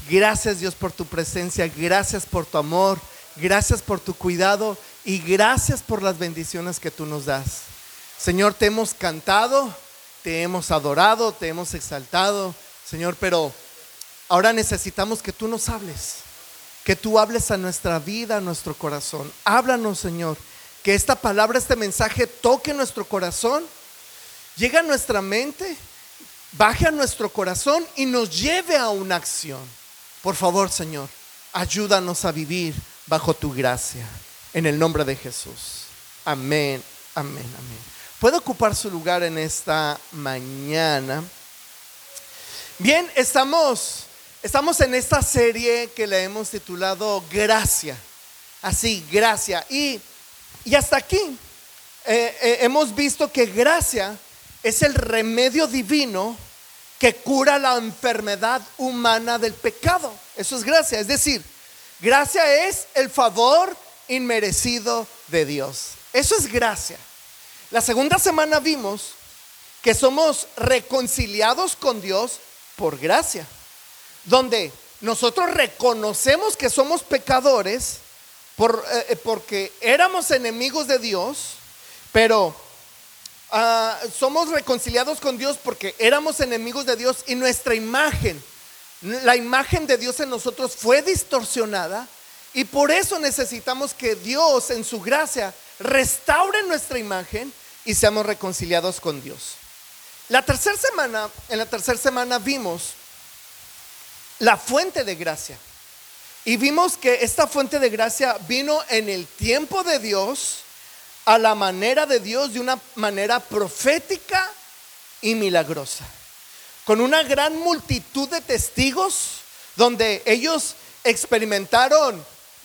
Gracias, Dios, por tu presencia. Gracias por tu amor. Gracias por tu cuidado. Y gracias por las bendiciones que tú nos das. Señor, te hemos cantado, te hemos adorado, te hemos exaltado, Señor, pero ahora necesitamos que tú nos hables. Que tú hables a nuestra vida, a nuestro corazón. Háblanos, Señor. Que esta palabra, este mensaje toque nuestro corazón, llegue a nuestra mente, baje a nuestro corazón y nos lleve a una acción. Por favor, Señor, ayúdanos a vivir bajo tu gracia. En el nombre de Jesús. Amén, amén, amén. ¿Puede ocupar su lugar en esta mañana? Bien, estamos en esta serie que le hemos titulado Gracia. Así, gracia. Y hasta aquí hemos visto que gracia es el remedio divino que cura la enfermedad humana del pecado. Eso es gracia. Es decir, gracia es el favor inmerecido de Dios. Eso es gracia. La segunda semana vimos que somos reconciliados con Dios por gracia, donde nosotros reconocemos que somos pecadores porque éramos enemigos de Dios, pero somos reconciliados con Dios porque éramos enemigos de Dios y nuestra imagen, la imagen de Dios en nosotros fue distorsionada. Y por eso necesitamos que Dios en su gracia restaure nuestra imagen y seamos reconciliados con Dios. En la tercera semana vimos la fuente de gracia. Y vimos que esta fuente de gracia vino en el tiempo de Dios, a la manera de Dios, de una manera profética y milagrosa. Con una gran multitud de testigos, donde ellos experimentaron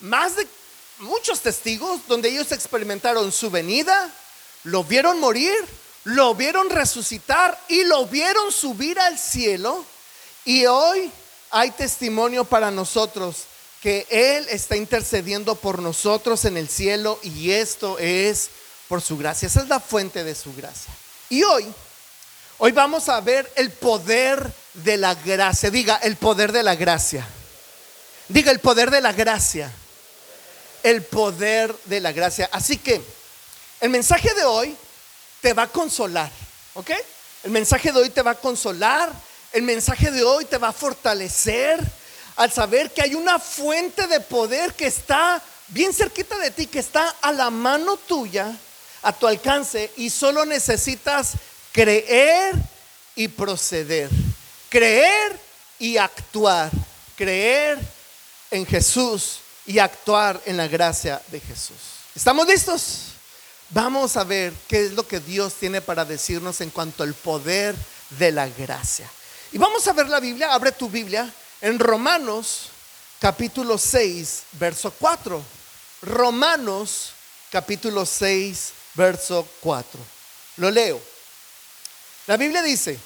muchos testigos, donde ellos experimentaron su venida, lo vieron morir, lo vieron resucitar y lo vieron subir al cielo. Y hoy hay testimonio para nosotros que Él está intercediendo por nosotros en el cielo, y esto es por su gracia. Esa es la fuente de su gracia. Y hoy vamos a ver el poder de la gracia. Diga, el poder de la gracia. Diga, el poder de la gracia. El poder de la gracia. Así que el mensaje de hoy te va a consolar, ¿ok? El mensaje de hoy te va a consolar. El mensaje de hoy te va a fortalecer al saber que hay una fuente de poder que está bien cerquita de ti, que está a la mano tuya, a tu alcance, y solo necesitas creer y proceder, creer y actuar, creer en Jesús y actuar en la gracia de Jesús. ¿Estamos listos? Vamos a ver qué es lo que Dios tiene para decirnos en cuanto al poder de la gracia. Y vamos a ver la Biblia. Abre tu Biblia en Romanos capítulo 6 verso 4. Romanos capítulo 6 verso 4. Lo leo. La Biblia dice: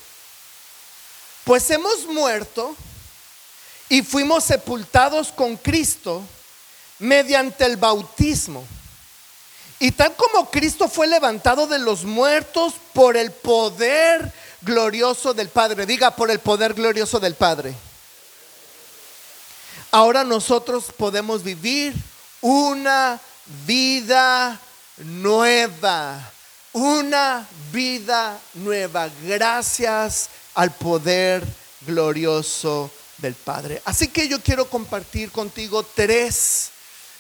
pues hemos muerto y fuimos sepultados con Cristo mediante el bautismo. Y tal como Cristo fue levantado de los muertos por el poder glorioso del Padre. Diga, por el poder glorioso del Padre. Ahora nosotros podemos vivir una vida nueva. Una vida nueva, gracias al poder glorioso del Padre. Así que yo quiero compartir contigo tres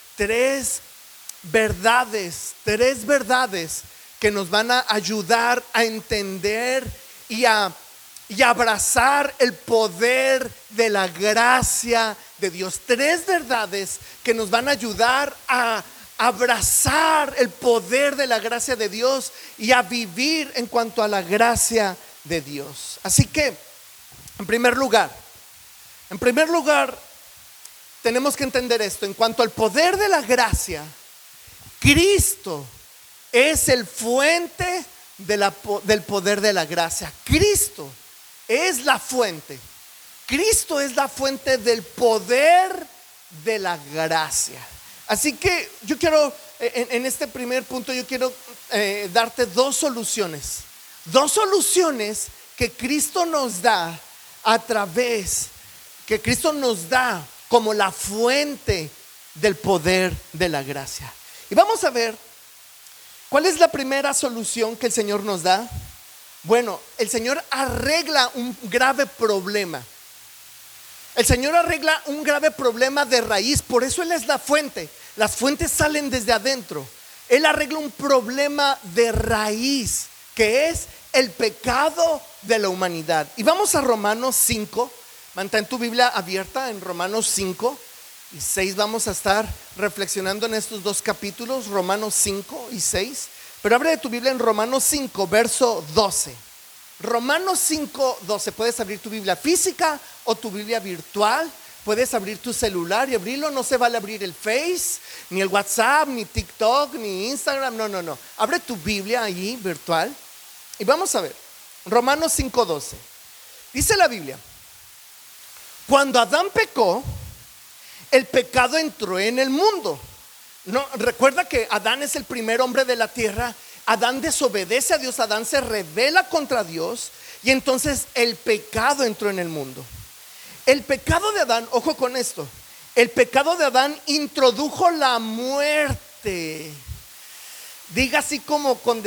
verdades que nos van a ayudar a entender y a abrazar el poder de la gracia de Dios. Tres verdades que nos van a ayudar a abrazar el poder de la gracia de Dios y a vivir en cuanto a la gracia de Dios. Así que, en primer lugar, tenemos que entender esto. En cuanto al poder de la gracia, Cristo es el fuente del poder de la gracia. Cristo es la fuente. Cristo es la fuente del poder de la gracia. Así que yo quiero, en este primer punto, yo quiero darte dos soluciones que Cristo nos da a través que Cristo nos da como la fuente del poder de la gracia. Y vamos a ver, ¿cuál es la primera solución que el Señor nos da? Bueno, el Señor arregla un grave problema. El Señor arregla un grave problema de raíz, por eso Él es la fuente. Las fuentes salen desde adentro. Él arregla un problema de raíz, que es el pecado de la humanidad. Y vamos a Romanos 5. Mantén tu Biblia abierta en Romanos 5 y 6. Vamos a estar reflexionando en estos dos capítulos, Romanos 5 y 6. Pero abre tu Biblia en Romanos 5, verso 12. Romanos 5, 12. Puedes abrir tu Biblia física o tu Biblia virtual. Puedes abrir tu celular y abrirlo. No se vale abrir el Face, ni el WhatsApp, ni TikTok, ni Instagram. No. Abre tu Biblia ahí virtual y vamos a ver. Romanos 5, 12. Dice la Biblia: cuando Adán pecó, el pecado entró en el mundo. No, recuerda que Adán es el primer hombre de la tierra. Adán desobedece a Dios, Adán se rebela contra Dios y entonces el pecado entró en el mundo. El pecado de Adán, ojo con esto, el pecado de Adán introdujo la muerte. Diga así como con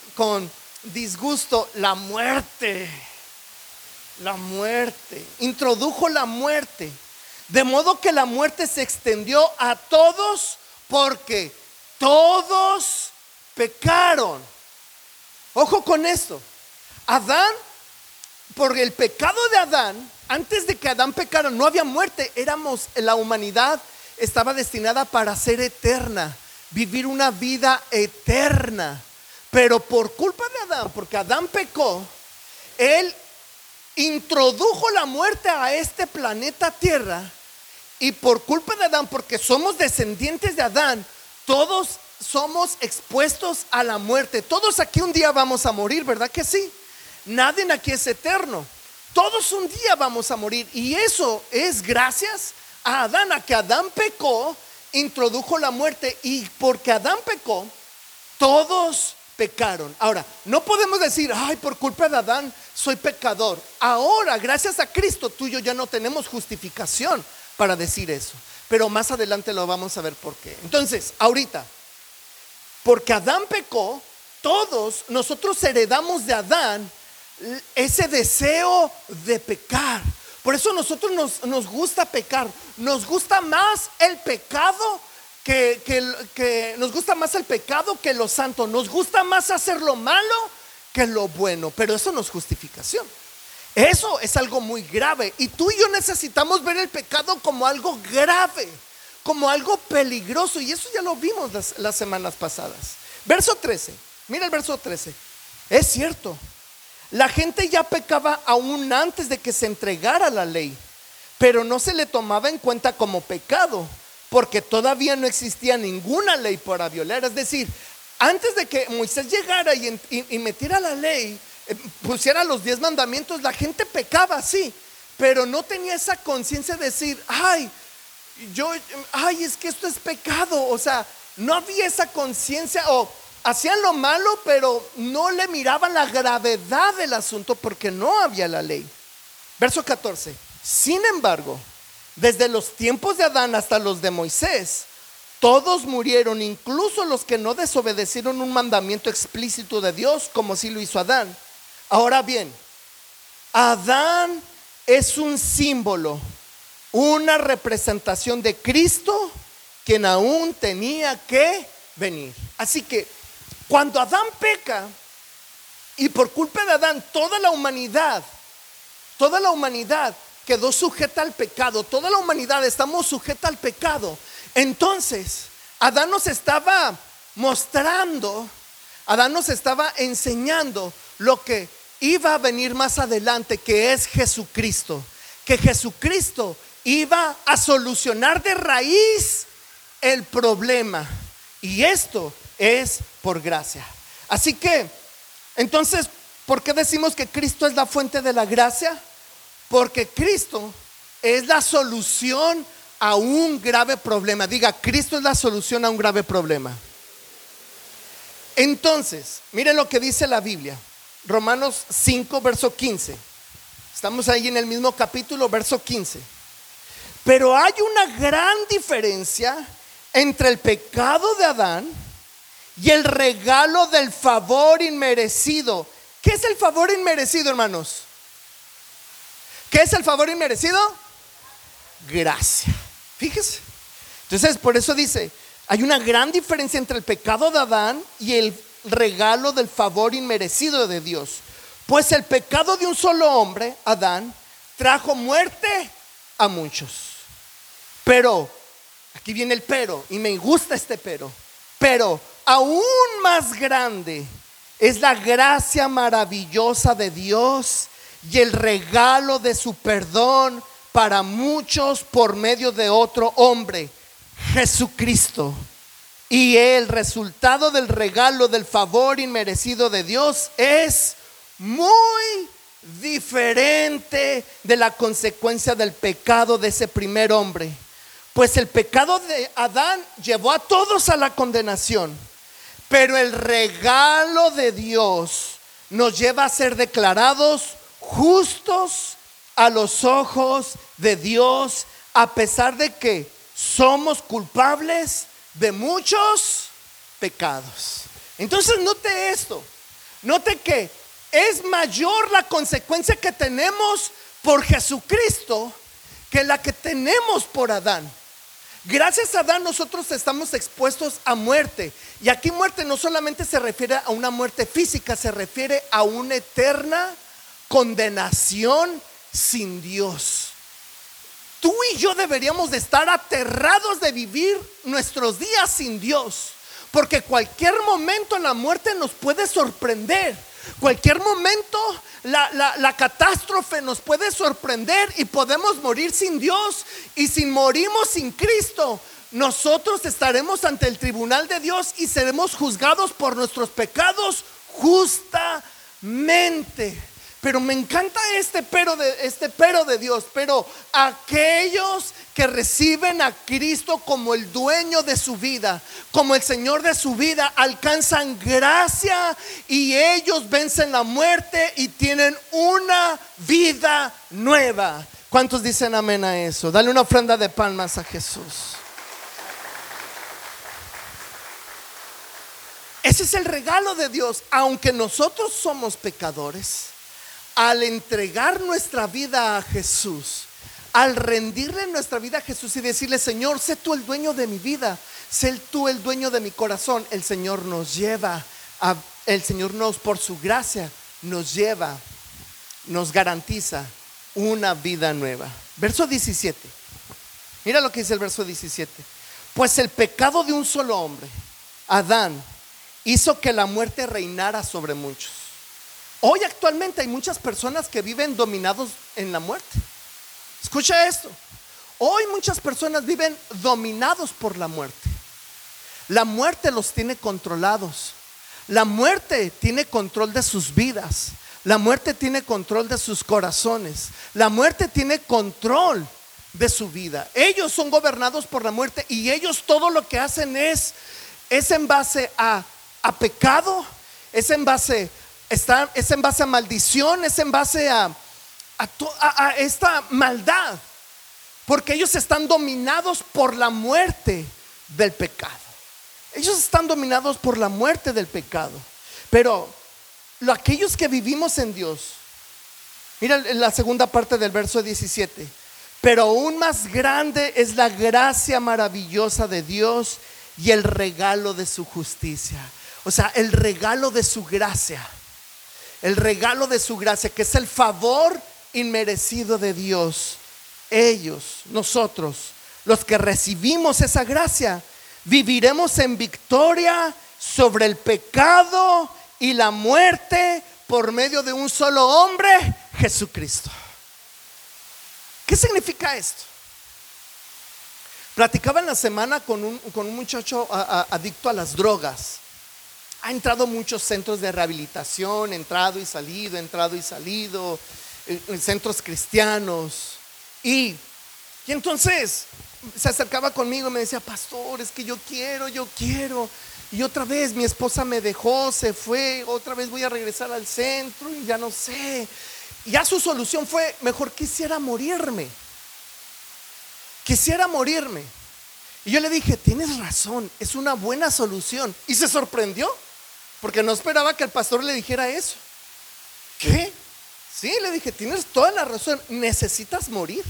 disgusto, la muerte. La muerte, introdujo la muerte. De modo que la muerte se extendió a todos porque todos pecaron. Ojo con esto. Adán, por el pecado de Adán, antes de que Adán pecara, no había muerte. La humanidad estaba destinada para ser eterna, vivir una vida eterna. Pero por culpa de Adán, porque Adán pecó, él introdujo la muerte a este planeta Tierra. Y por culpa de Adán, porque somos descendientes de Adán, todos somos expuestos a la muerte. Todos aquí un día vamos a morir, ¿verdad que sí? Nadie aquí es eterno. Todos un día vamos a morir. Y eso es gracias a Adán. A que Adán pecó, introdujo la muerte. Y porque Adán pecó, todos pecaron. Ahora, no podemos decir, ay, por culpa de Adán soy pecador. Ahora, gracias a Cristo, tú y yo ya no tenemos justificación para decir eso. Pero más adelante lo vamos a ver por qué. Entonces, ahorita, porque Adán pecó, todos nosotros heredamos de Adán ese deseo de pecar. Por eso nosotros nos gusta pecar. Nos gusta más el pecado que nos gusta más el pecado que lo santo. Nos gusta más hacer lo malo que lo bueno. Pero eso no es justificación. Eso es algo muy grave. Y tú y yo necesitamos ver el pecado como algo grave, como algo peligroso. Y eso ya lo vimos las semanas pasadas. Verso 13. Mira el verso 13. Es cierto, la gente ya pecaba aún antes de que se entregara la ley, pero no se le tomaba en cuenta como pecado, porque todavía no existía ninguna ley para violar. Es decir, antes de que Moisés llegara y metiera la ley, pusiera los 10 mandamientos, la gente pecaba, sí, pero no tenía esa conciencia de decir, ay, es que esto es pecado. O sea, no había esa conciencia, o hacían lo malo, pero no le miraban la gravedad del asunto porque no había la ley. Verso 14. Sin embargo, desde los tiempos de Adán hasta los de Moisés, todos murieron, incluso los que no desobedecieron un mandamiento explícito de Dios, como sí lo hizo Adán. Ahora bien, Adán es un símbolo, una representación de Cristo, quien aún tenía que venir. Así que cuando Adán peca, y por culpa de Adán toda la humanidad quedó sujeta al pecado. Toda la humanidad estamos sujeta al pecado. Entonces Adán nos estaba mostrando, Adán nos estaba enseñando lo que iba a venir más adelante, que es Jesucristo. Que Jesucristo iba a solucionar de raíz el problema. Y esto es por gracia. Así que, entonces, ¿por qué decimos que Cristo es la fuente de la gracia? Porque Cristo es la solución a un grave problema. Diga, Cristo es la solución a un grave problema. Entonces, miren lo que dice la Biblia. Romanos 5, verso 15. Estamos ahí en el mismo capítulo, verso 15. Pero hay una gran diferencia entre el pecado de Adán y el regalo del favor inmerecido. ¿Qué es el favor inmerecido, hermanos? ¿Qué es el favor inmerecido? Gracia. Fíjese. Entonces, por eso dice, hay una gran diferencia entre el pecado de Adán y el regalo del favor inmerecido de Dios. Pues el pecado de un solo hombre, Adán, trajo muerte a muchos. Pero, aquí viene el pero, y me gusta este pero aún más grande es la gracia maravillosa de Dios y el regalo de su perdón para muchos por medio de otro hombre, Jesucristo. Y el resultado del regalo del favor inmerecido de Dios es muy diferente de la consecuencia del pecado de ese primer hombre. Pues el pecado de Adán llevó a todos a la condenación, pero el regalo de Dios nos lleva a ser declarados justos a los ojos de Dios, a pesar de que somos culpables de muchos pecados. Entonces note esto, note que es mayor la consecuencia que tenemos por Jesucristo que la que tenemos por Adán. Gracias a Adán nosotros estamos expuestos a muerte. Y aquí muerte no solamente se refiere a una muerte física, se refiere a una eterna condenación sin Dios. Tú y yo deberíamos de estar aterrados de vivir nuestros días sin Dios, porque cualquier momento la muerte nos puede sorprender. Cualquier momento la catástrofe nos puede sorprender y podemos morir sin Dios. Y si morimos sin Cristo, nosotros estaremos ante el tribunal de Dios y seremos juzgados por nuestros pecados justamente. Pero me encanta este pero de Dios. Pero aquellos que reciben a Cristo como el dueño de su vida, como el Señor de su vida, alcanzan gracia y ellos vencen la muerte y tienen una vida nueva. ¿Cuántos dicen amén a eso? Dale una ofrenda de palmas a Jesús. Ese es el regalo de Dios. Aunque nosotros somos pecadores, al entregar nuestra vida a Jesús, al rendirle nuestra vida a Jesús y decirle: Señor, sé tú el dueño de mi vida, sé tú el dueño de mi corazón, el Señor nos lleva el Señor por su gracia nos lleva, nos garantiza una vida nueva. Verso 17. Mira lo que dice el verso 17. Pues el pecado de un solo hombre, Adán, hizo que la muerte reinara sobre muchos. Hoy actualmente hay muchas personas que viven dominados en la muerte. Escucha esto. Hoy muchas personas viven dominados por la muerte. La muerte los tiene controlados. La muerte tiene control de sus vidas. La muerte tiene control de sus corazones. La muerte tiene control de su vida. Ellos son gobernados por la muerte y ellos todo lo que hacen es en base a pecado, es en base a maldición, es en base a esta maldad, porque ellos están dominados por la muerte del pecado. Ellos están dominados por la muerte del pecado. Pero aquellos que vivimos en Dios, mira la segunda parte del verso 17. Pero aún más grande es la gracia maravillosa de Dios y el regalo de su justicia. O sea, el regalo de su gracia. El regalo de su gracia, que es el favor inmerecido de Dios. Ellos, nosotros, los que recibimos esa gracia, viviremos en victoria sobre el pecado y la muerte por medio de un solo hombre, Jesucristo. ¿Qué significa esto? Platicaba en la semana con un muchacho adicto a las drogas. Ha entrado a muchos centros de rehabilitación, entrado y salido, en centros cristianos. Y entonces se acercaba conmigo y me decía: pastor, es que yo quiero. Y otra vez mi esposa me dejó, se fue, otra vez voy a regresar al centro y ya no sé. Y ya su solución fue: mejor quisiera morirme. quisiera morirme. Y yo le dije, tienes razón, es una buena solución. Y se sorprendió, porque no esperaba que el pastor le dijera eso. ¿Qué? Sí, le dije, tienes toda la razón, necesitas morir.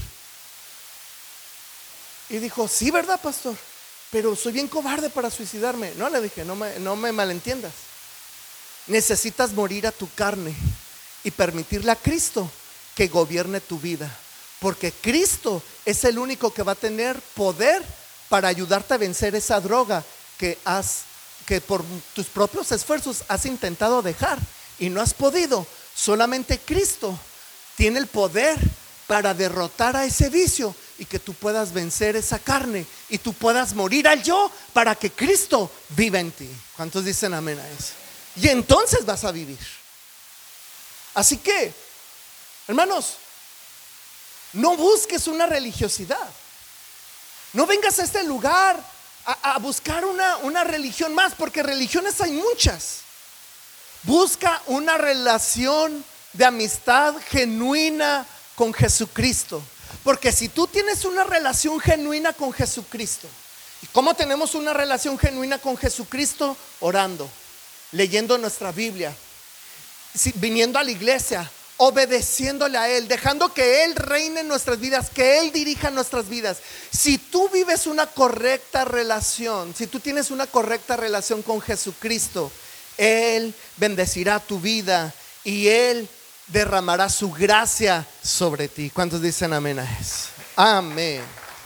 Y dijo, sí, ¿verdad, pastor? Pero soy bien cobarde para suicidarme. No, le dije, no me malentiendas. Necesitas morir a tu carne y permitirle a Cristo que gobierne tu vida, porque Cristo es el único que va a tener poder para ayudarte a vencer esa droga que por tus propios esfuerzos has intentado dejar y no has podido. Solamente Cristo tiene el poder para derrotar a ese vicio y que tú puedas vencer esa carne y tú puedas morir al yo para que Cristo viva en ti. ¿Cuántos dicen amén a eso? Y entonces vas a vivir. Así que, hermanos, no busques una religiosidad. No vengas a este lugar a buscar una religión más, porque religiones hay muchas. Busca una relación de amistad genuina con Jesucristo. Porque si tú tienes una relación genuina con Jesucristo, ¿y cómo tenemos una relación genuina con Jesucristo? Orando, leyendo nuestra Biblia, viniendo a la iglesia, obedeciéndole a Él, dejando que Él reine en nuestras vidas, que Él dirija nuestras vidas. Si tú vives una correcta relación, si tú tienes una correcta relación con Jesucristo, Él bendecirá tu vida y Él derramará su gracia sobre ti. ¿Cuántos dicen amén a eso? Amén.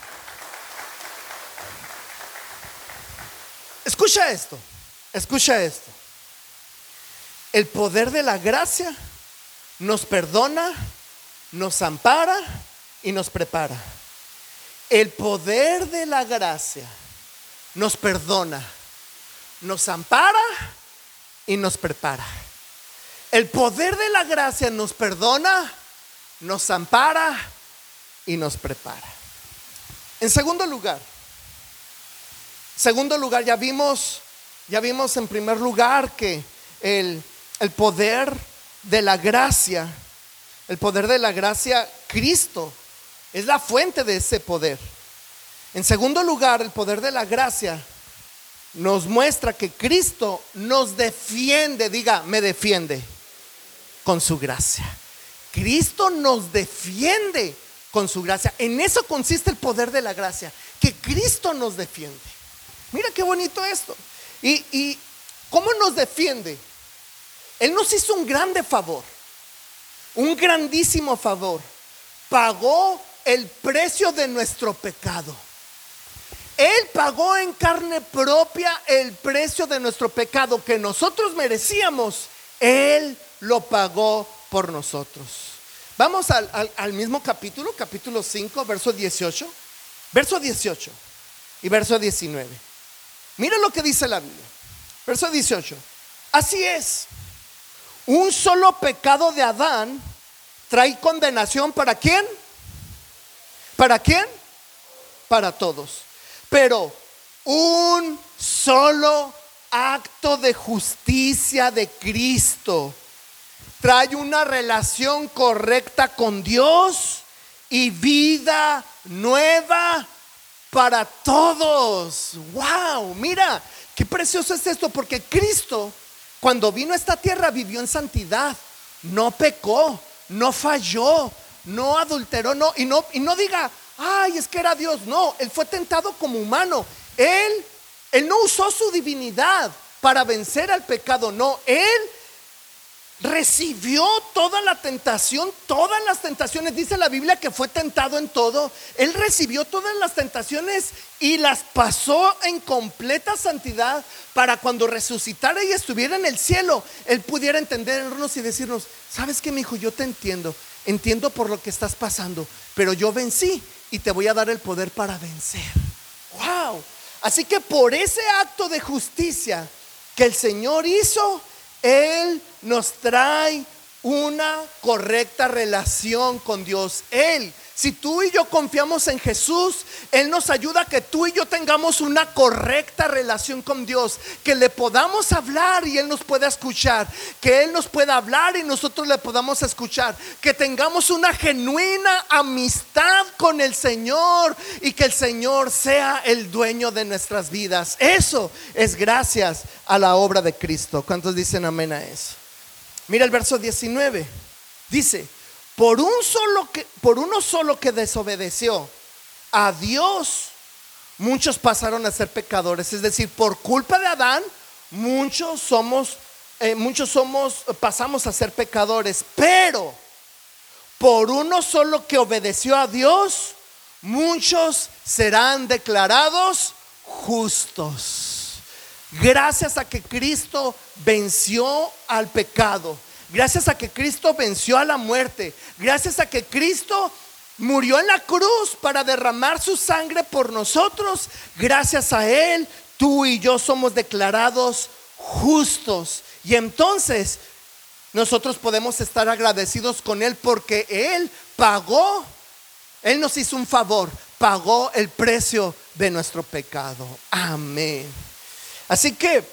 Escucha esto. El poder de la gracia nos perdona, nos ampara y nos prepara. El poder de la gracia nos perdona, nos ampara y nos prepara. El poder de la gracia nos perdona, nos ampara y nos prepara. En segundo lugar, ya vimos en primer lugar que el poder de la gracia, Cristo es la fuente de ese poder. En segundo lugar, el poder de la gracia nos muestra que Cristo nos defiende. Diga, me defiende con su gracia. Cristo nos defiende con su gracia. En eso consiste el poder de la gracia, que Cristo nos defiende. Mira qué bonito esto. ¿Y cómo nos defiende? Él nos hizo un grande favor, un grandísimo favor. Pagó el precio de nuestro pecado. Él pagó en carne propia el precio de nuestro pecado que nosotros merecíamos. Él lo pagó por nosotros. Vamos al mismo capítulo 5, verso 18 y verso 19. Mira lo que dice la Biblia. Verso 18. Así es, un solo pecado de Adán trae condenación. ¿Para quién? ¿Para quién? Para todos. Pero un solo acto de justicia de Cristo trae una relación correcta con Dios y vida nueva para todos. ¡Wow! Mira, qué precioso es esto, porque Cristo, cuando vino a esta tierra, vivió en santidad. No pecó, no falló, no adulteró, y no diga, ay, es que era Dios. No, Él fue tentado como humano. Él no usó su divinidad para vencer al pecado. No, Él recibió toda la tentación, todas las tentaciones. Dice la Biblia que fue tentado en todo. Él recibió todas las tentaciones y las pasó en completa santidad, para cuando resucitara y estuviera en el cielo, Él pudiera entendernos y decirnos, ¿sabes qué, mi hijo? Yo te entiendo por lo que estás pasando, pero yo vencí y te voy a dar el poder para vencer. ¡Wow! Así que por ese acto de justicia que el Señor hizo, Él nos trae una correcta relación con Dios. Él Si tú y yo confiamos en Jesús, Él nos ayuda a que tú y yo tengamos una correcta relación con Dios, que le podamos hablar y Él nos pueda escuchar, que Él nos pueda hablar y nosotros le podamos escuchar, que tengamos una genuina amistad con el Señor y que el Señor sea el dueño de nuestras vidas. Eso es gracias a la obra de Cristo. ¿Cuántos dicen amén a eso? Mira el verso 19, dice: por uno solo que desobedeció a Dios, muchos pasaron a ser pecadores. Es decir, por culpa de Adán, pasamos a ser pecadores. Pero por uno solo que obedeció a Dios, muchos serán declarados justos. Gracias a que Cristo venció al pecado, gracias a que Cristo venció a la muerte, gracias a que Cristo murió en la cruz para derramar su sangre por nosotros, gracias a Él, tú y yo somos declarados justos. Y entonces nosotros podemos estar agradecidos con Él porque Él pagó, Él nos hizo un favor, pagó el precio de nuestro pecado. Amén. Así que,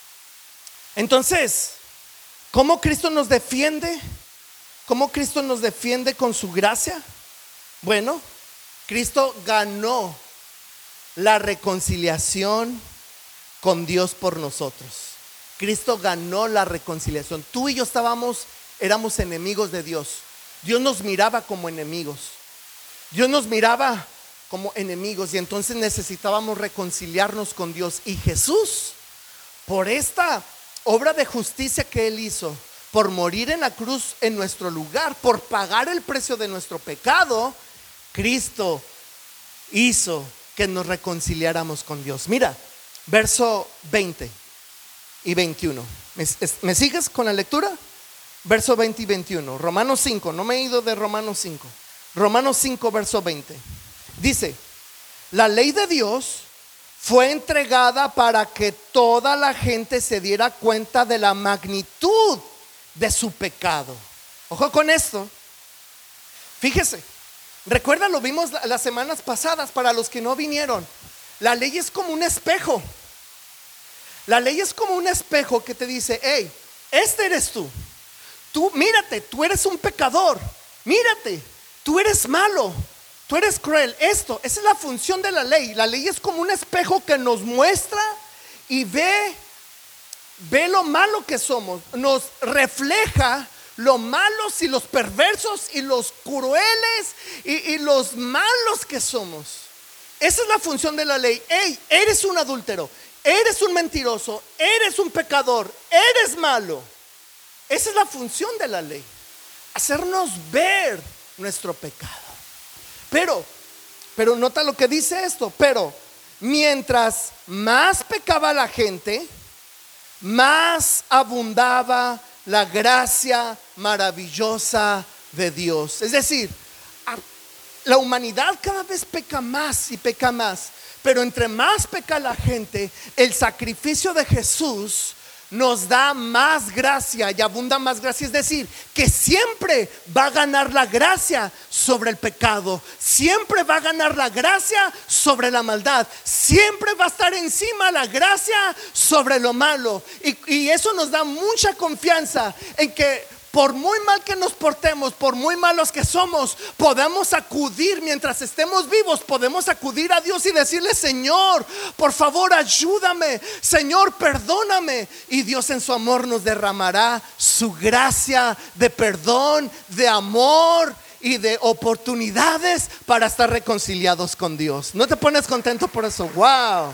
entonces, ¿cómo Cristo nos defiende? ¿Cómo Cristo nos defiende con su gracia? Bueno, Cristo ganó la reconciliación con Dios por nosotros. Cristo ganó la reconciliación. Tú y yo éramos enemigos de Dios. Dios nos miraba como enemigos. Dios nos miraba como enemigos y entonces necesitábamos reconciliarnos con Dios. Y Jesús, por esta obra de justicia que Él hizo, por morir en la cruz en nuestro lugar, por pagar el precio de nuestro pecado, Cristo hizo que nos reconciliáramos con Dios. Mira, verso 20 y 21. ¿Me sigues con la lectura? Verso 20 y 21. Romanos 5, no me he ido de Romanos 5. Romanos 5, verso 20. Dice: la ley de Dios fue entregada para que toda la gente se diera cuenta de la magnitud de su pecado. Ojo con esto. Fíjese, recuerda, lo vimos las semanas pasadas. Para los que no vinieron, la ley es como un espejo. La ley es como un espejo que te dice: hey, este eres tú. Tú, mírate, tú eres un pecador. Mírate, tú eres malo, tú eres cruel. Esa es la función de la ley. La ley es como un espejo que nos muestra y ve lo malo que somos. Nos refleja lo malos y los perversos y los crueles y los malos que somos. Esa es la función de la ley. Hey, eres un adúltero, eres un mentiroso, eres un pecador, eres malo. Esa es la función de la ley, hacernos ver nuestro pecado. Pero nota lo que dice esto: pero mientras más pecaba la gente, más abundaba la gracia maravillosa de Dios. Es decir, la humanidad cada vez peca más y peca más, pero entre más peca la gente, el sacrificio de Jesús nos da más gracia y abunda más gracia. Es decir, que siempre va a ganar la gracia sobre el pecado, siempre va a ganar la gracia sobre la maldad, siempre va a estar encima la gracia sobre lo malo. Y eso nos da mucha confianza en que por muy mal que nos portemos, por muy malos que somos, podemos acudir mientras estemos vivos, podemos acudir a Dios y decirle: Señor, por favor ayúdame, Señor, perdóname. Y Dios en su amor nos derramará su gracia de perdón, de amor y de oportunidades para estar reconciliados con Dios. ¿No te pones contento por eso? Wow.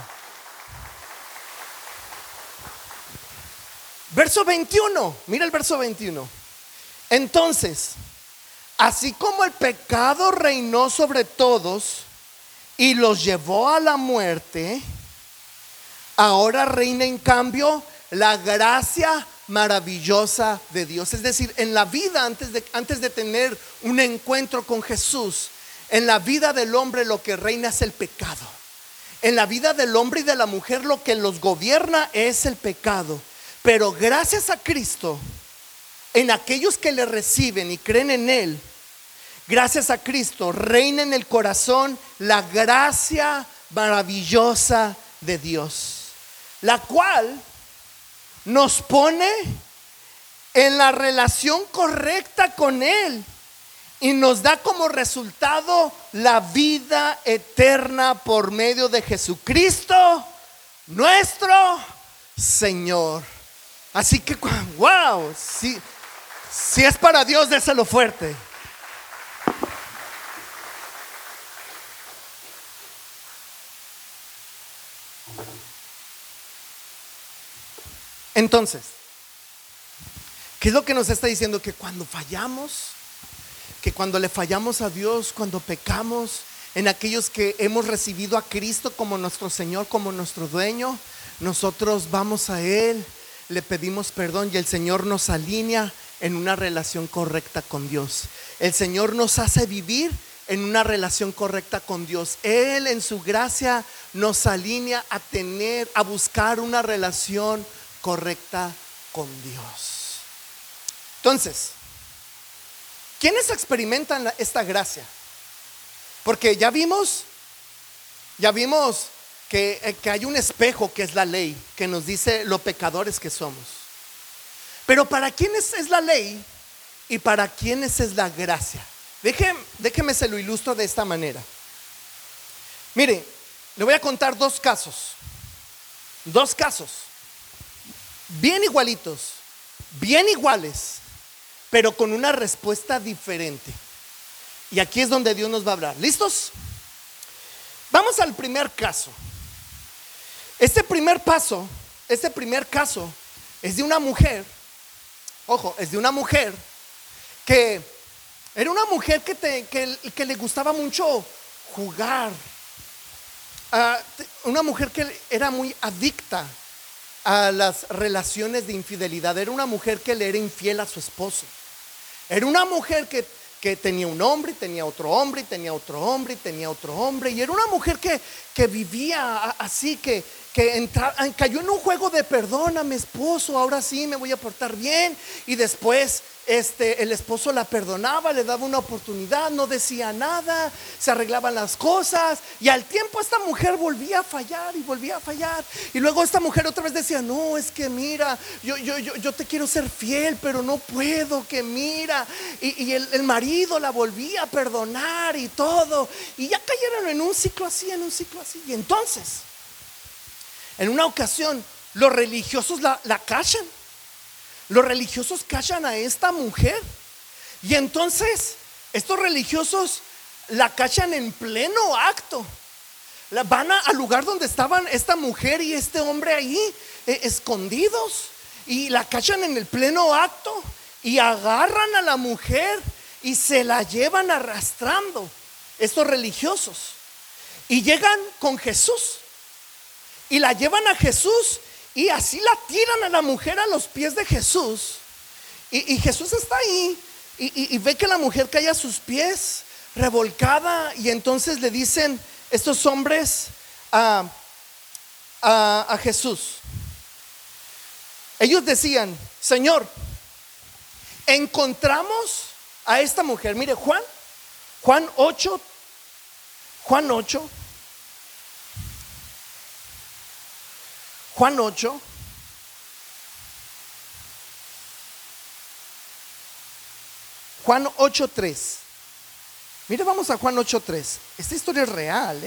Verso 21, mira el verso 21. Entonces, así como el pecado reinó sobre todos y los llevó a la muerte, ahora reina en cambio la gracia maravillosa de Dios. Es decir, en la vida antes de tener un encuentro con Jesús, en la vida del hombre lo que reina es el pecado. En la vida del hombre y de la mujer lo que los gobierna es el pecado. Pero gracias a Cristo, en aquellos que le reciben y creen en Él, gracias a Cristo, reina en el corazón la gracia maravillosa de Dios, la cual nos pone en la relación correcta con Él y nos da como resultado la vida eterna por medio de Jesucristo, nuestro Señor. Así que, wow, si es para Dios, déselo fuerte. Entonces, ¿qué es lo que nos está diciendo? Que cuando fallamos, que cuando le fallamos a Dios, cuando pecamos, en aquellos que hemos recibido a Cristo como nuestro Señor, como nuestro dueño, nosotros vamos a Él, le pedimos perdón y el Señor nos alinea en una relación correcta con Dios. El Señor nos hace vivir en una relación correcta con Dios. Él en su gracia nos alinea a buscar una relación correcta con Dios. Entonces, ¿quiénes experimentan esta gracia? Porque ya vimos que hay un espejo que es la ley, que nos dice lo pecadores que somos. Pero ¿para quiénes es la ley y para quiénes es la gracia? Déjeme se lo ilustro de esta manera. Mire, le voy a contar dos casos, bien igualitos, bien iguales, pero con una respuesta diferente. Y aquí es donde Dios nos va a hablar. ¿Listos? Vamos al primer caso. Este primer caso es de una mujer. Ojo, es de una mujer que era una mujer que le gustaba mucho jugar. Una mujer que era muy adicta a las relaciones de infidelidad. Era una mujer que le era infiel a su esposo. Era una mujer que tenía un hombre, y tenía otro hombre, y tenía otro hombre, y tenía otro hombre. Y era una mujer que vivía así, que cayó en un juego de perdón a mi esposo, ahora sí me voy a portar bien. Y después el esposo la perdonaba, le daba una oportunidad, no decía nada, se arreglaban las cosas. Y al tiempo esta mujer volvía a fallar y volvía a fallar. Y luego esta mujer otra vez decía, no, es que mira, yo te quiero ser fiel, pero no puedo, que mira. Y el marido la volvía a perdonar y todo. Y ya cayeron en un ciclo así, Y entonces, en una ocasión, los religiosos la cachan. Los religiosos cachan a esta mujer. Y entonces estos religiosos la cachan en pleno acto. Van al lugar donde estaban esta mujer y este hombre ahí, escondidos. Y la cachan en el pleno acto. Y agarran a la mujer y se la llevan arrastrando, estos religiosos. Y llegan con Jesús. Y la llevan a Jesús. Y así la tiran a la mujer a los pies de Jesús. Y Jesús está ahí. Y ve que la mujer cae a sus pies, revolcada. Y entonces le dicen estos hombres a Jesús. Ellos decían, Señor, encontramos a esta mujer. Mire, Juan 8. Juan 8:3. Mire, vamos a Juan 8:3. Esta historia es real,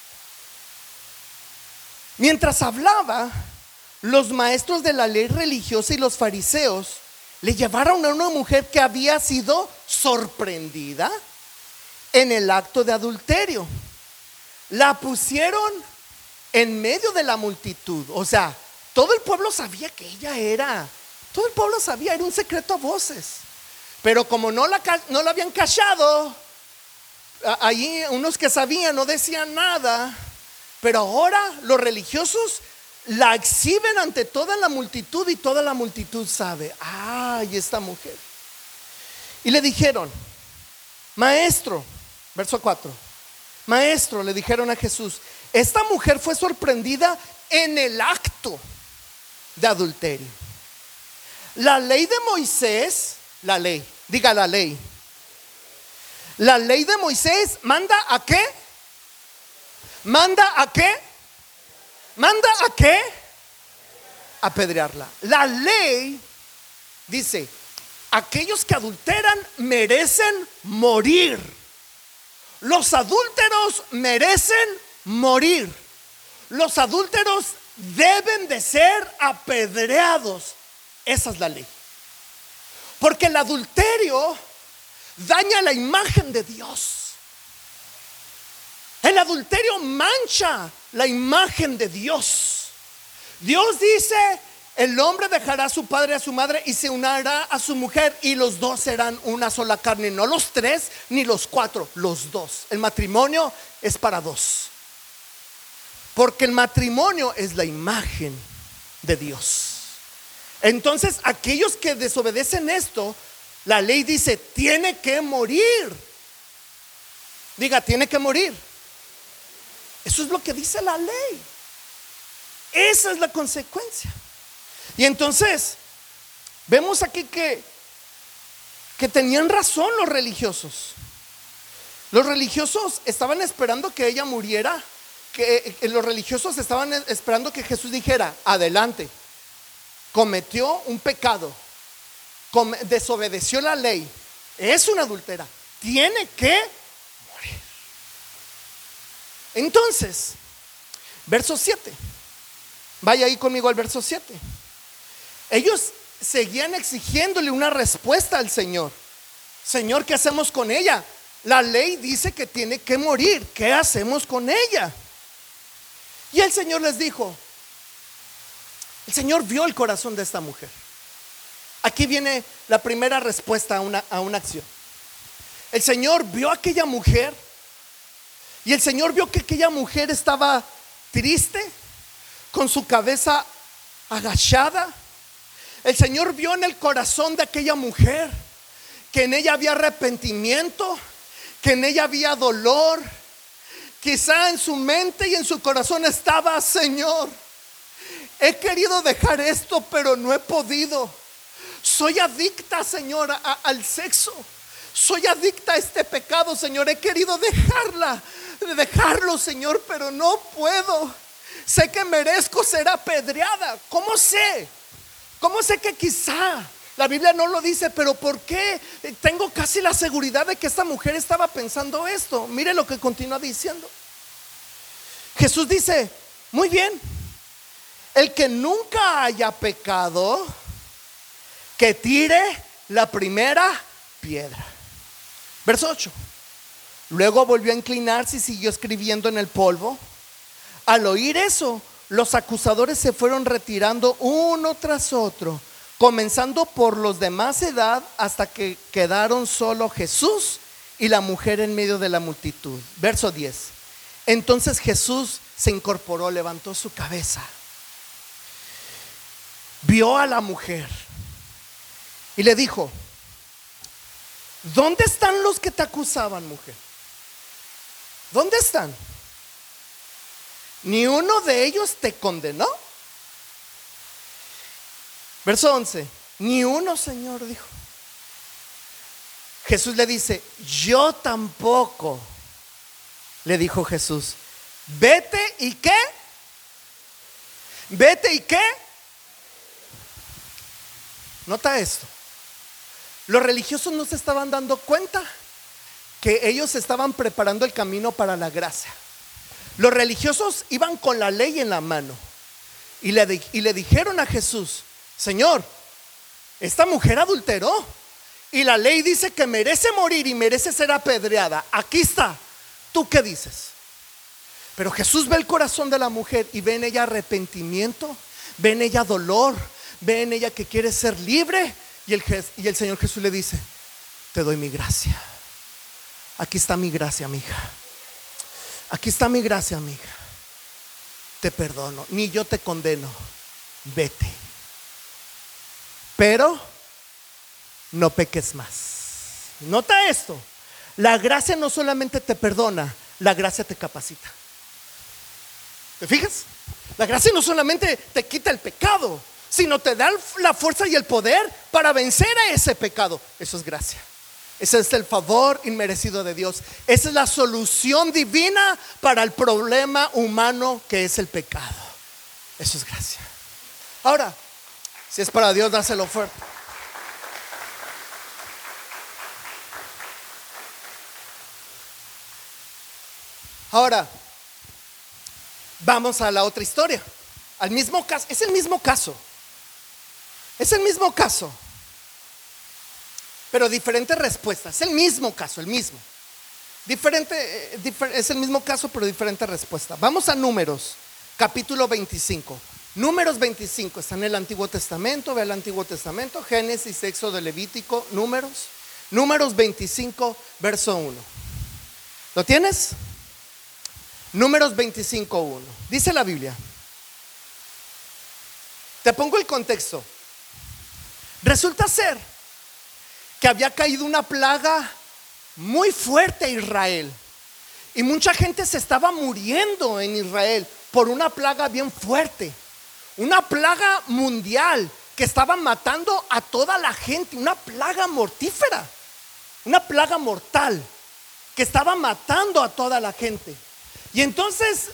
Mientras hablaba, los maestros de la ley religiosa y los fariseos le llevaron a una mujer que había sido sorprendida en el acto de adulterio. La pusieron en medio de la multitud. O sea, todo el pueblo sabía que ella era. Todo el pueblo sabía, era un secreto a voces. Pero como no la habían cachado, allí unos que sabían no decían nada. Pero ahora los religiosos la exhiben ante toda la multitud y toda la multitud sabe, ay, esta mujer. Y le dijeron, maestro, verso 4, maestro, le dijeron a Jesús, esta mujer fue sorprendida en el acto de adulterio. La ley de Moisés, la ley, diga la ley. La ley de Moisés manda a qué? ¿Manda a qué? ¿Manda a qué? Apedrearla. La ley dice: aquellos que adulteran merecen morir. Los adúlteros merecen morir. Los adúlteros deben de ser apedreados. Esa es la ley. Porque el adulterio daña la imagen de Dios. El adulterio mancha la imagen de Dios. Dios dice: el hombre dejará a su padre y a su madre y se unirá a su mujer, y los dos serán una sola carne. No los tres ni los cuatro, los dos. El matrimonio es para dos, porque el matrimonio es la imagen de Dios. Entonces, aquellos que desobedecen esto, la ley dice: tiene que morir. Diga, tiene que morir. Eso es lo que dice la ley. Esa es la consecuencia. Y entonces vemos aquí que tenían razón los religiosos. Los religiosos estaban esperando que ella muriera. Que los religiosos estaban esperando que Jesús dijera: adelante, cometió un pecado, desobedeció la ley, es una adúltera, tiene que morir. Entonces, verso 7. Vaya ahí conmigo al verso 7. Ellos seguían exigiéndole una respuesta al Señor. Señor, ¿qué hacemos con ella? La ley dice que tiene que morir. ¿Qué hacemos con ella? Y el Señor les dijo, el Señor vio el corazón de esta mujer. Aquí viene la primera respuesta a una acción. El Señor vio a aquella mujer, y el Señor vio que aquella mujer estaba triste, con su cabeza agachada. El Señor vio en el corazón de aquella mujer que en ella había arrepentimiento, que en ella había dolor. Quizá en su mente y en su corazón estaba: Señor, he querido dejar esto, pero no he podido. Soy adicta, Señor, al sexo. Soy adicta a este pecado, Señor. He querido dejarlo, Señor, pero no puedo. Sé que merezco ser apedreada. ¿Cómo sé? ¿Cómo sé que quizá? La Biblia no lo dice, pero ¿por qué? Tengo casi la seguridad de que esta mujer estaba pensando esto. Mire lo que continúa diciendo. Jesús dice: muy bien, el que nunca haya pecado, que tire la primera piedra. Verso 8. Luego volvió a inclinarse y siguió escribiendo en el polvo. Al oír eso, los acusadores se fueron retirando uno tras otro, comenzando por los de más edad, hasta que quedaron solo Jesús y la mujer en medio de la multitud. Verso 10. Entonces Jesús se incorporó, levantó su cabeza, vio a la mujer y le dijo: ¿dónde están los que te acusaban, mujer? ¿Dónde están? ¿Ni uno de ellos te condenó? Verso 11. Ni uno, Señor, dijo. Jesús le dice: yo tampoco. Le dijo Jesús: vete y qué. Vete y qué. Nota esto. Los religiosos no se estaban dando cuenta que ellos estaban preparando el camino para la gracia. Los religiosos iban con la ley en la mano y le dijeron a Jesús: Señor, esta mujer adulteró y la ley dice que merece morir y merece ser apedreada. Aquí está, ¿tú qué dices? Pero Jesús ve el corazón de la mujer y ve en ella arrepentimiento, ve en ella dolor, ve en ella que quiere ser libre. Y el Señor Jesús le dice: te doy mi gracia. Aquí está mi gracia, mija. Aquí está mi gracia, amiga. Te perdono, ni yo te condeno. Vete, pero no peques más. Nota esto: la gracia no solamente te perdona, la gracia te capacita. ¿Te fijas? La gracia no solamente te quita el pecado, sino te da la fuerza y el poder para vencer a ese pecado. Eso es gracia. Ese es el favor inmerecido de Dios. Esa es la solución divina para el problema humano que es el pecado. Eso es gracia. Ahora, si es para Dios, dáselo fuerte. Ahora, vamos a la otra historia. Al mismo caso, es el mismo caso. Es el mismo caso. Pero diferentes respuestas. Es el mismo caso, el mismo. Es el mismo caso, pero diferente respuesta. Vamos a Números, capítulo 25. Números 25, está en el Antiguo Testamento. Ve el Antiguo Testamento, Génesis, Éxodo, Levítico, Números. Números 25, verso 1. ¿Lo tienes? Números 25, 1. Dice la Biblia. Te pongo el contexto. Resulta ser que había caído una plaga muy fuerte a Israel. Y mucha gente se estaba muriendo en Israel por una plaga bien fuerte. Una plaga mundial que estaba matando a toda la gente. Una plaga mortífera. Una plaga mortal que estaba matando a toda la gente. Y entonces,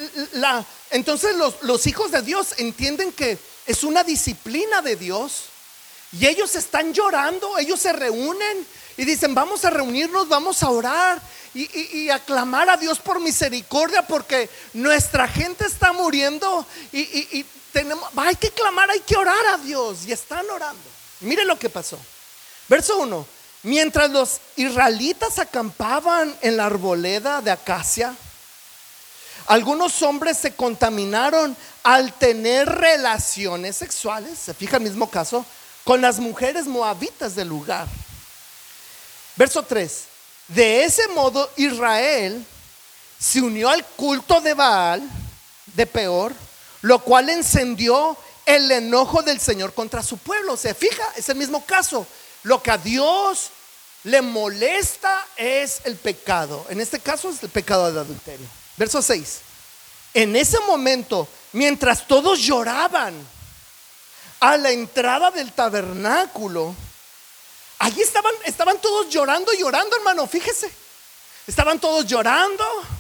los hijos de Dios entienden que es una disciplina de Dios. Y ellos están llorando, ellos se reúnen y dicen: vamos a reunirnos, vamos a orar y a clamar a Dios por misericordia, porque nuestra gente está muriendo y hay que clamar, hay que orar a Dios. Y están orando. Y miren lo que pasó. Verso 1. Mientras los israelitas acampaban en la arboleda de acacia, algunos hombres se contaminaron al tener relaciones sexuales, se fija el mismo caso, con las mujeres moabitas del lugar. Verso 3. De ese modo Israel se unió al culto de Baal, de Peor, lo cual encendió el enojo del Señor contra su pueblo. Se fija, es el mismo caso. Lo que a Dios le molesta es el pecado. En este caso es el pecado del adulterio. Verso 6. En ese momento, mientras todos lloraban a la entrada del tabernáculo, allí estaban todos llorando, hermano, fíjese. Estaban todos llorando,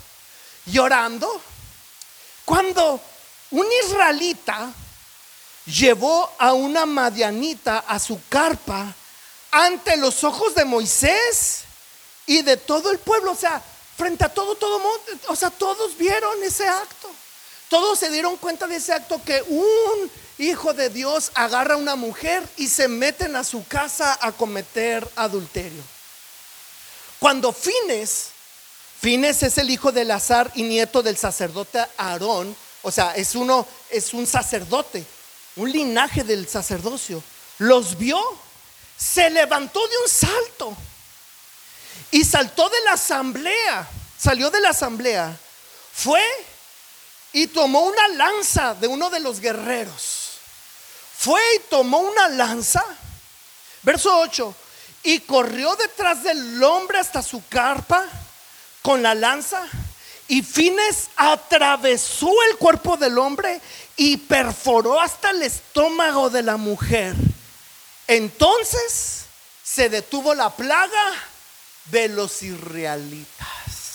cuando un israelita llevó a una madianita a su carpa ante los ojos de Moisés y de todo el pueblo. O sea, frente a todo mundo. O sea, todos vieron ese acto. Todos se dieron cuenta de ese acto, que un hijo de Dios agarra a una mujer y se meten a su casa a cometer adulterio. Cuando Fines es el hijo de Eleazar y nieto del sacerdote Aarón. O sea, es un sacerdote, un linaje del sacerdocio. Los vio, se levantó de un salto y saltó de la asamblea. Salió de la asamblea, fue y tomó una lanza de uno de los guerreros. Fue y tomó una lanza. Verso 8. Y corrió detrás del hombre hasta su carpa con la lanza. Y Fines atravesó el cuerpo del hombre y perforó hasta el estómago de la mujer. Entonces se detuvo la plaga de los israelitas.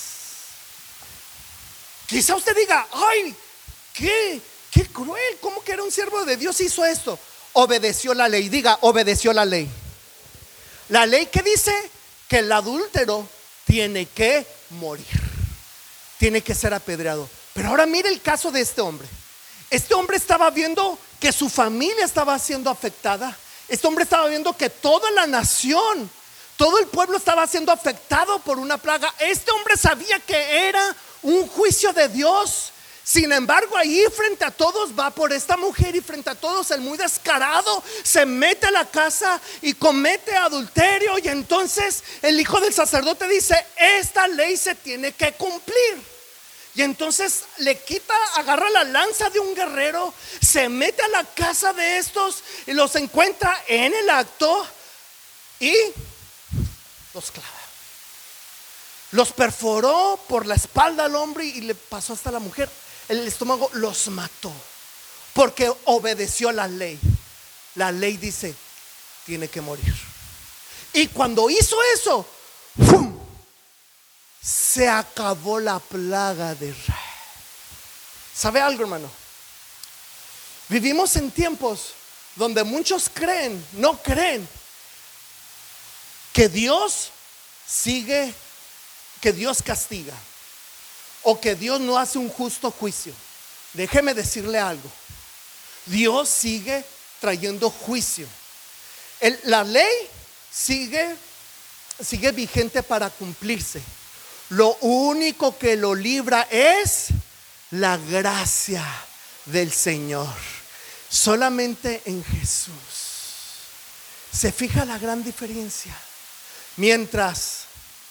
Quizá usted diga: ay, qué cruel, ¿cómo que era un siervo de Dios hizo esto? Obedeció la ley. Diga: obedeció la ley. La ley que dice que el adúltero tiene que morir, tiene que ser apedreado. Pero ahora mire el caso de este hombre. Este hombre estaba viendo que su familia estaba siendo afectada. Este hombre estaba viendo que toda la nación, todo el pueblo estaba siendo afectado por una plaga. Este hombre sabía que era un juicio de Dios. Sin embargo, ahí frente a todos va por esta mujer, y frente a todos el muy descarado se mete a la casa y comete adulterio. Y entonces el hijo del sacerdote dice: esta ley se tiene que cumplir. Y entonces le quita, agarra la lanza de un guerrero, se mete a la casa de estos y los encuentra en el acto y los clava. Los perforó por la espalda al hombre y le pasó hasta la mujer. El estómago. Los mató porque obedeció la ley. La ley dice: tiene que morir. Y cuando hizo eso, ¡fum!, se acabó la plaga de Israel. ¿Sabe algo, hermano? Vivimos en tiempos donde muchos no creen que Dios sigue, que Dios castiga, o que Dios no hace un justo juicio. Déjeme decirle algo: Dios sigue trayendo juicio. La ley sigue vigente para cumplirse. Lo único que lo libra es la gracia del Señor. Solamente en Jesús. ¿Se fija la gran diferencia? Mientras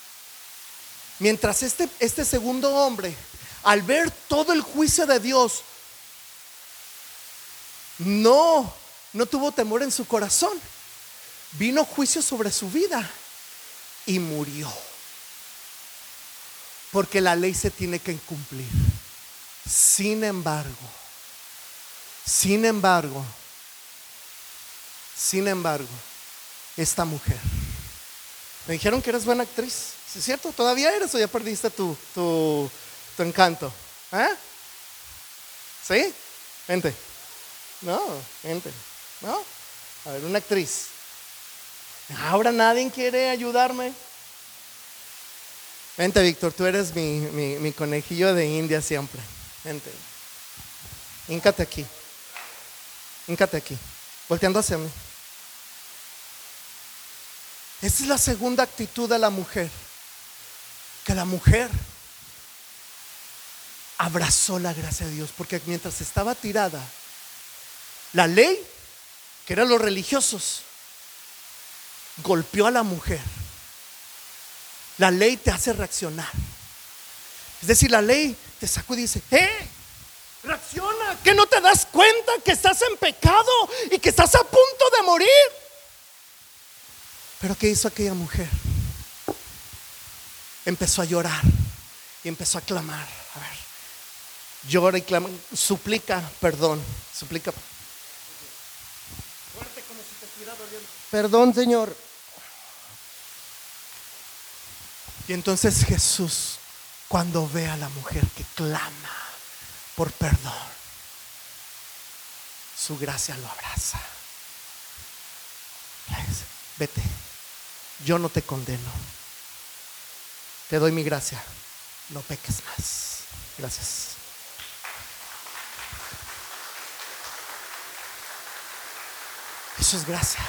este segundo hombre, al ver todo el juicio de Dios, no tuvo temor en su corazón. Vino juicio sobre su vida y murió. Porque la ley se tiene que cumplir. Sin embargo, esta mujer, me dijeron que eres buena actriz. ¿Sí es cierto? ¿Todavía eres o ya perdiste tu encanto? ¿Sí? Vente. No, vente. No. A ver, una actriz. Ahora nadie quiere ayudarme. Vente, Víctor, tú eres mi conejillo de India siempre. Vente. Híncate aquí. Volteando hacia mí. Esa es la segunda actitud de la mujer. Que la mujer abrazó la gracia de Dios. Porque mientras estaba tirada, la ley, que eran los religiosos, golpeó a la mujer. La ley te hace reaccionar. Es decir, la ley te sacude y dice: reacciona, que no te das cuenta que estás en pecado y que estás a punto de morir. Pero ¿qué hizo aquella mujer? Empezó a llorar y empezó a clamar. A ver, llora y clama, suplica perdón. Suplica. Fuerte, como si te estuviera doliendo. Perdón, Señor. Y entonces Jesús, cuando ve a la mujer que clama por perdón, su gracia lo abraza. Le dice: vete, yo no te condeno, te doy mi gracia, no peques más. Gracias. Eso es gracia.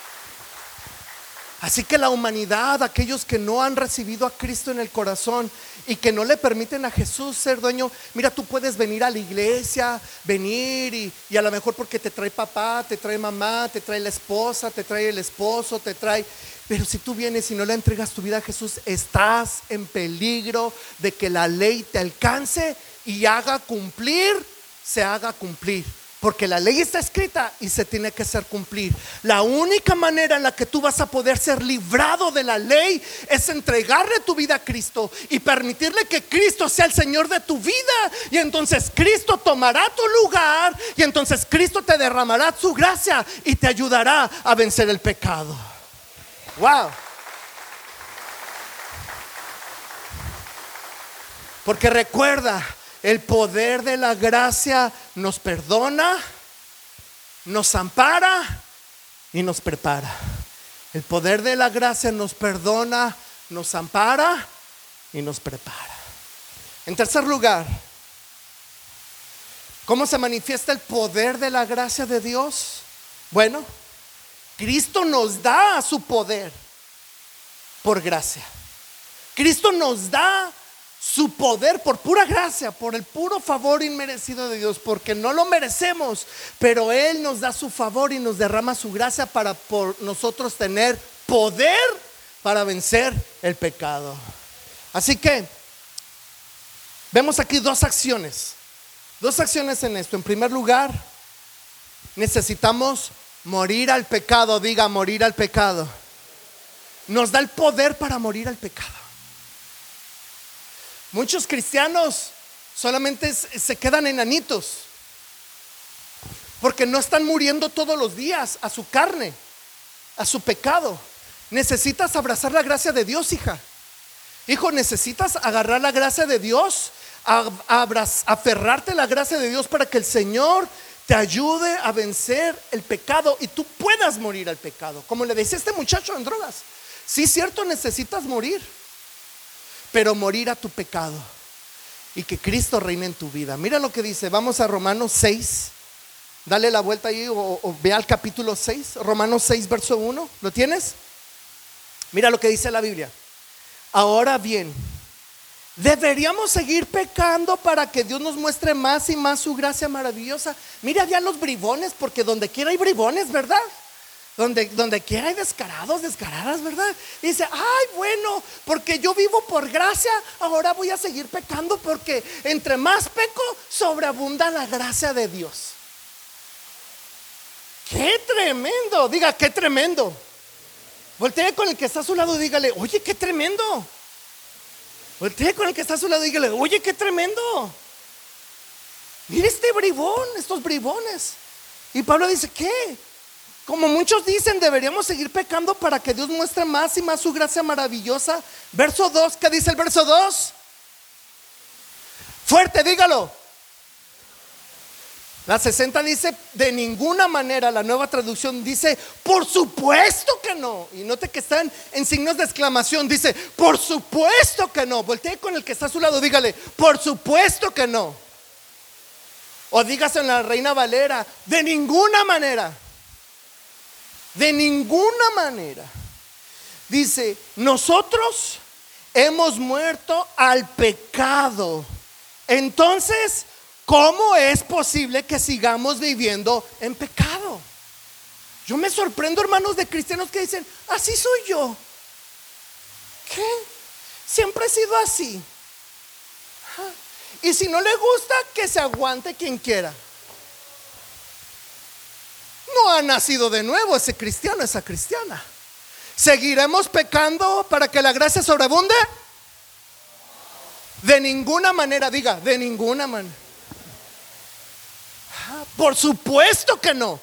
Así que la humanidad, aquellos que no han recibido a Cristo en el corazón y que no le permiten a Jesús ser dueño, mira, tú puedes venir a la iglesia, venir y a lo mejor porque te trae papá, te trae mamá, te trae la esposa, te trae el esposo, pero si tú vienes y no le entregas tu vida a Jesús, estás en peligro de que la ley te alcance y se haga cumplir. Porque la ley está escrita y se tiene que hacer cumplir. La única manera en la que tú vas a poder ser librado de la ley es entregarle tu vida a Cristo y permitirle que Cristo sea el Señor de tu vida. Y entonces Cristo tomará tu lugar y entonces Cristo te derramará su gracia y te ayudará a vencer el pecado. Wow. Porque recuerda, el poder de la gracia nos perdona, nos ampara y nos prepara. El poder de la gracia nos perdona, nos ampara y nos prepara. En tercer lugar, ¿cómo se manifiesta el poder de la gracia de Dios? Bueno, Cristo nos da su poder por gracia. Cristo nos da su poder por pura gracia, por el puro favor inmerecido de Dios, porque no lo merecemos, pero Él nos da su favor y nos derrama su gracia para por nosotros tener poder para vencer el pecado. Así que vemos aquí dos acciones en esto. En primer lugar, necesitamos morir al pecado. Diga: morir al pecado. Nos da el poder para morir al pecado. Muchos cristianos solamente se quedan enanitos porque no están muriendo todos los días a su carne, a su pecado. Necesitas abrazar la gracia de Dios, hija. Hijo, necesitas agarrar la gracia de Dios, aferrarte a la gracia de Dios para que el Señor te ayude a vencer el pecado y tú puedas morir al pecado. Como le decía este muchacho en drogas, sí, cierto, necesitas morir, pero morir a tu pecado y que Cristo reine en tu vida. Mira lo que dice, vamos a Romanos 6. Dale la vuelta ahí o ve al capítulo 6, Romanos 6, verso 1. ¿Lo tienes? Mira lo que dice la Biblia. Ahora bien, ¿deberíamos seguir pecando para que Dios nos muestre más y más su gracia maravillosa? Mira ya los bribones, porque donde quiera hay bribones, ¿verdad? Donde quiera hay descarados, descaradas, ¿verdad? Dice, ay, bueno, porque yo vivo por gracia, ahora voy a seguir pecando porque entre más peco, sobreabunda la gracia de Dios. ¡Qué tremendo! Diga, ¡qué tremendo! Voltee con el que está a su lado y dígale, oye, qué tremendo. Voltee con el que está a su lado y dígale, oye, qué tremendo. Mira este bribón, estos bribones. Y Pablo dice, ¿qué? Como muchos dicen, deberíamos seguir pecando para que Dios muestre más y más su gracia maravillosa. Verso 2, ¿qué dice el verso 2? Fuerte, dígalo. La 60 dice, de ninguna manera. La Nueva Traducción dice, por supuesto que no. Y note que están en signos de exclamación. Dice, por supuesto que no. Voltee con el que está a su lado, dígale, por supuesto que no. O dígase en la Reina Valera, de ninguna manera. De ninguna manera. Dice, nosotros hemos muerto al pecado. Entonces, ¿cómo es posible que sigamos viviendo en pecado? Yo me sorprendo, hermanos, de cristianos que dicen, así soy yo. ¿Qué? Siempre he sido así. Y si no le gusta, que se aguante quien quiera. No ha nacido de nuevo ese cristiano, esa cristiana. ¿Seguiremos pecando para que la gracia sobreabunde? De ninguna manera, diga, de ninguna manera. Por supuesto que no.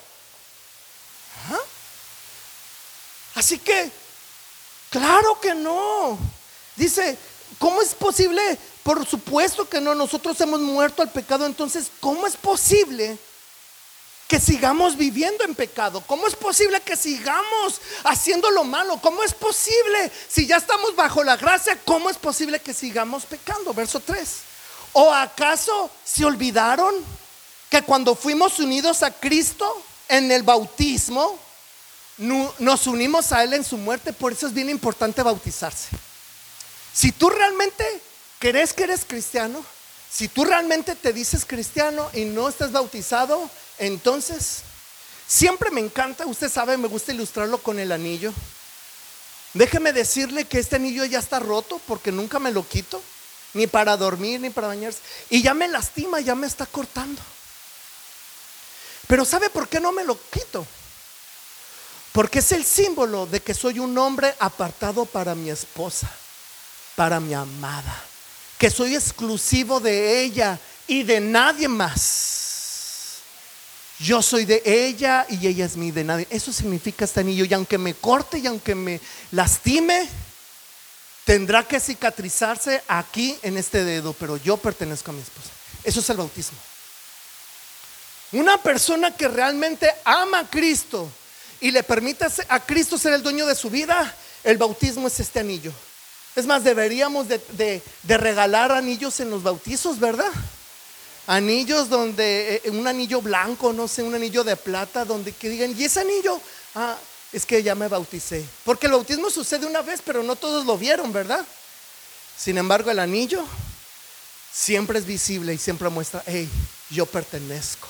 Así que, claro que no. Dice, ¿cómo es posible? Por supuesto que no. Nosotros hemos muerto al pecado. Entonces, ¿cómo es posible que sigamos viviendo en pecado? ¿Cómo es posible que sigamos haciendo lo malo? ¿Cómo es posible? Si ya estamos bajo la gracia, ¿cómo es posible que sigamos pecando? Verso 3. ¿O acaso se olvidaron que cuando fuimos unidos a Cristo en el bautismo, nos unimos a Él en su muerte? Por eso es bien importante bautizarse. Si tú realmente crees que eres cristiano, si tú realmente te dices cristiano y no estás bautizado, entonces siempre me encanta, usted sabe, me gusta ilustrarlo con el anillo. Déjeme decirle que este anillo ya está roto porque nunca me lo quito, ni para dormir, ni para bañarse, y ya me lastima, ya me está cortando. Pero ¿sabe por qué no me lo quito? Porque es el símbolo de que soy un hombre apartado para mi esposa, para mi amada, que soy exclusivo de ella y de nadie más. Yo soy de ella y ella es mía, de nadie. Eso significa este anillo. Y aunque me corte y aunque me lastime, tendrá que cicatrizarse aquí en este dedo, pero yo pertenezco a mi esposa. Eso es el bautismo. Una persona que realmente ama a Cristo y le permite a Cristo ser el dueño de su vida, el bautismo es este anillo. Es más, deberíamos de regalar anillos en los bautizos, ¿verdad? Anillos donde, un anillo blanco, no sé, un anillo de plata, donde que digan, ¿y ese anillo? Es que ya me bauticé. Porque el bautismo sucede una vez, pero no todos lo vieron, ¿verdad? Sin embargo, el anillo siempre es visible y siempre muestra, hey, yo pertenezco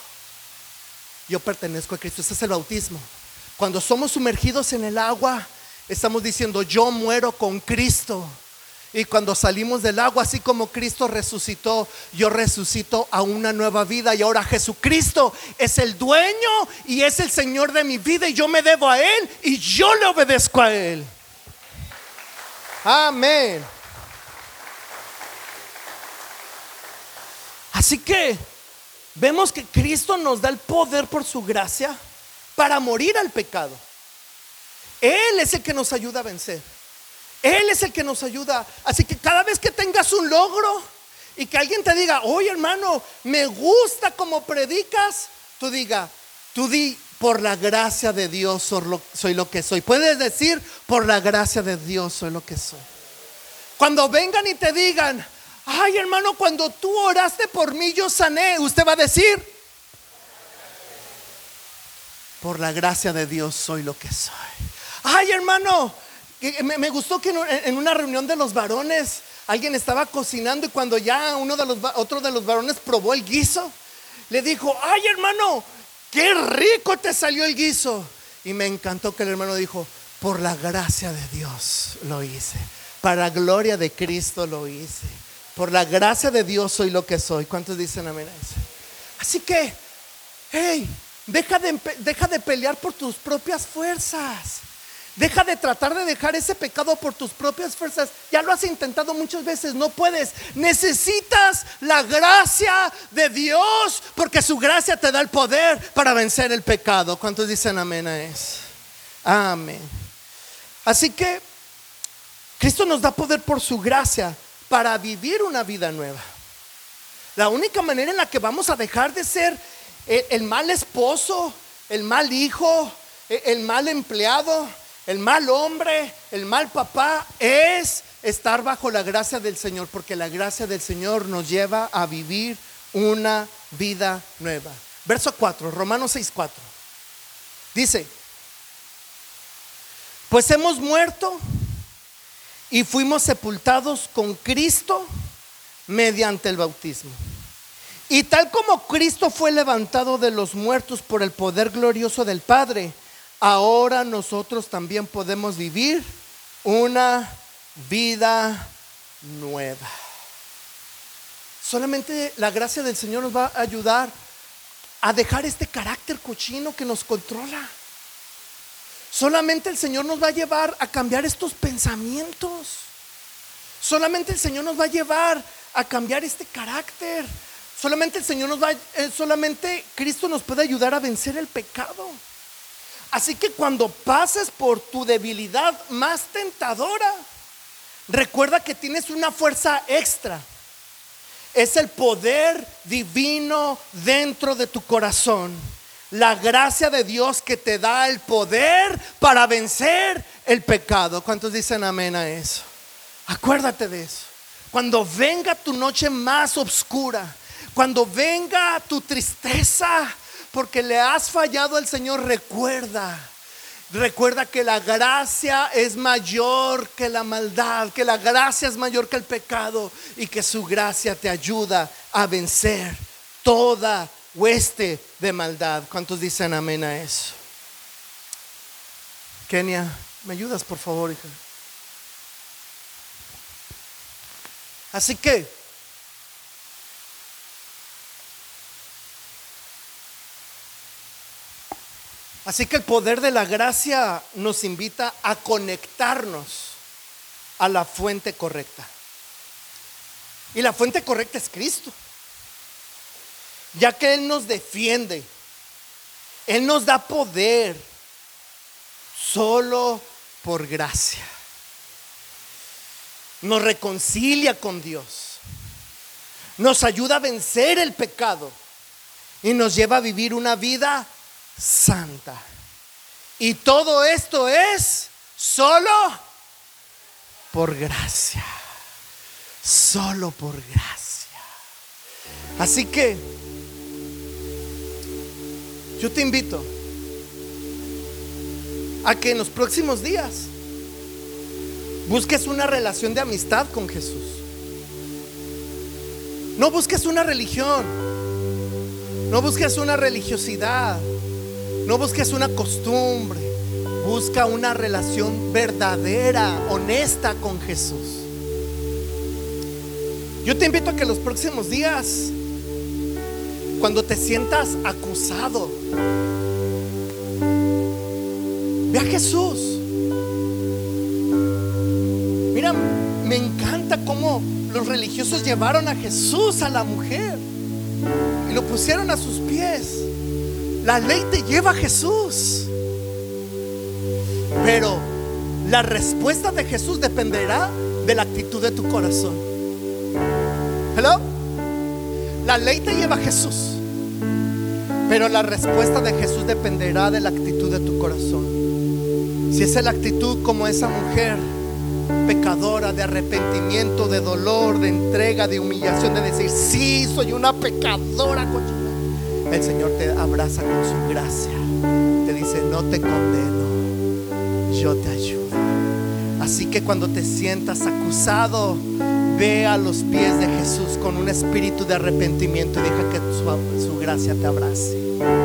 a Cristo. Ese es el bautismo. Cuando somos sumergidos en el agua, estamos diciendo, yo muero con Cristo. Y cuando salimos del agua, así como Cristo resucitó, yo resucito a una nueva vida. Y ahora Jesucristo es el dueño y es el Señor de mi vida, y yo me debo a Él y yo le obedezco a Él. Amén. Así que vemos que Cristo nos da el poder por su gracia para morir al pecado. Él es el que nos ayuda a vencer. Él es el que nos ayuda. Así que cada vez que tengas un logro y que alguien te diga: oye, hermano, me gusta como predicas, tú di: por la gracia de Dios soy lo que soy. Puedes decir: por la gracia de Dios soy lo que soy. Cuando vengan y te digan: ay, hermano, cuando tú oraste por mí yo sané, usted va a decir: por la gracia de Dios soy lo que soy. Ay, hermano, me gustó que en una reunión de los varones alguien estaba cocinando, y cuando ya otro de los varones probó el guiso, le dijo: ay, hermano, qué rico te salió el guiso. Y me encantó que el hermano dijo: por la gracia de Dios lo hice, para la gloria de Cristo lo hice, por la gracia de Dios soy lo que soy. ¿Cuántos dicen amén a eso? Así que, hey, deja de pelear por tus propias fuerzas. Deja de tratar de dejar ese pecado por tus propias fuerzas. Ya lo has intentado muchas veces, no puedes. Necesitas la gracia de Dios, porque su gracia te da el poder para vencer el pecado. ¿Cuántos dicen amén a eso? Amén. Así que Cristo nos da poder por su gracia para vivir una vida nueva. La única manera en la que vamos a dejar de ser el mal esposo, el mal hijo, el mal empleado, el mal hombre, el mal papá, es estar bajo la gracia del Señor, porque la gracia del Señor nos lleva a vivir una vida nueva. Verso 4, Romanos 6:4 dice: pues hemos muerto y fuimos sepultados con Cristo mediante el bautismo. Y tal como Cristo fue levantado de los muertos por el poder glorioso del Padre, ahora nosotros también podemos vivir una vida nueva. Solamente la gracia del Señor nos va a ayudar a dejar este carácter cochino que nos controla. Solamente el Señor nos va a llevar a cambiar estos pensamientos. Solamente el Señor nos va a llevar a cambiar este carácter. Solamente solamente Cristo nos puede ayudar a vencer el pecado. Así que cuando pases por tu debilidad más tentadora, recuerda que tienes una fuerza extra. Es el poder divino dentro de tu corazón. La gracia de Dios que te da el poder para vencer el pecado. ¿Cuántos dicen amén a eso? Acuérdate de eso. Cuando venga tu noche más oscura, cuando venga tu tristeza porque le has fallado al Señor, recuerda que la gracia es mayor que la maldad, que la gracia es mayor que el pecado, y que su gracia te ayuda a vencer toda hueste de maldad. ¿Cuántos dicen amén a eso? Kenia, ¿me ayudas por favor, hija? Así que el poder de la gracia nos invita a conectarnos a la fuente correcta. Y la fuente correcta es Cristo, ya que Él nos defiende, Él nos da poder solo por gracia. Nos reconcilia con Dios, nos ayuda a vencer el pecado y nos lleva a vivir una vida santa. Y todo esto es solo por gracia. Solo por gracia. Así que yo te invito a que en los próximos días busques una relación de amistad con Jesús. No busques una religión, no busques una religiosidad, no busques una costumbre. Busca una relación verdadera, honesta con Jesús. Yo te invito a que los próximos días, cuando te sientas acusado, ve a Jesús. Mira, me encanta cómo los religiosos llevaron a Jesús a la mujer y lo pusieron a sus pies. La ley te lleva a Jesús. Pero la respuesta de Jesús dependerá de la actitud de tu corazón. Hello. La ley te lleva a Jesús, pero la respuesta de Jesús dependerá de la actitud de tu corazón. Si esa es la actitud como esa mujer pecadora, de arrepentimiento, de dolor, de entrega, de humillación, de decir: sí, soy una pecadora cochina, el Señor te abraza con su gracia. Te dice: no te condeno, yo te ayudo. Así que cuando te sientas acusado, ve a los pies de Jesús con un espíritu de arrepentimiento y deja que su gracia te abrace.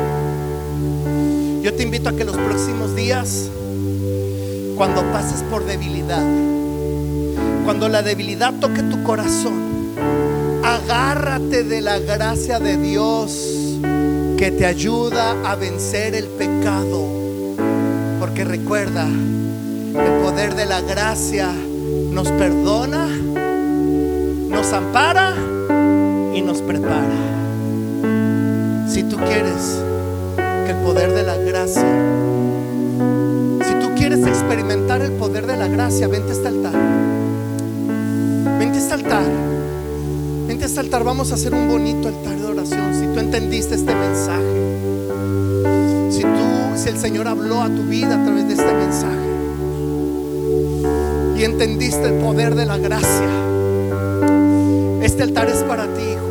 Yo te invito a que los próximos días, cuando pases por debilidad, cuando la debilidad toque tu corazón, agárrate de la gracia de Dios que te ayuda a vencer el pecado. Porque recuerda, el poder de la gracia nos perdona, nos ampara y nos prepara. Si tú quieres que el poder de la gracia, si tú quieres experimentar el poder de la gracia, vente a este altar. Vente a este altar. Vente a este altar. Vamos a hacer un bonito altar de oración. Si tú entendiste este mensaje, si el Señor habló a tu vida a través de este mensaje y entendiste el poder de la gracia, este altar es para ti, hijo.